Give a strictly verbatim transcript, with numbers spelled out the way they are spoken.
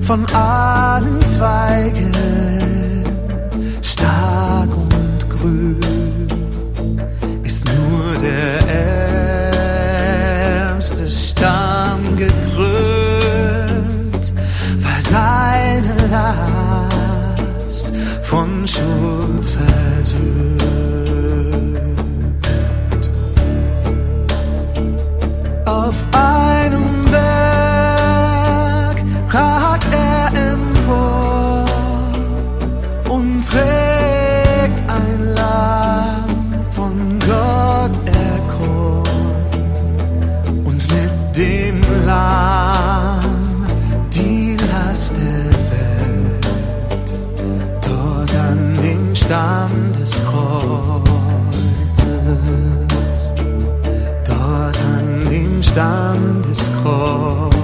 von allen Zweigen, stark und grün, ist nur der ärmste Stamm gekrönt, weil seine Last von Schuld versöhnt. Auf einem Berg ragt er empor und trägt ein Lamm von Gott erkoren, und mit dem Lamm die Last der Welt dort an den Stamm des Kreuzes, dort an den Stamm des Kreuzes.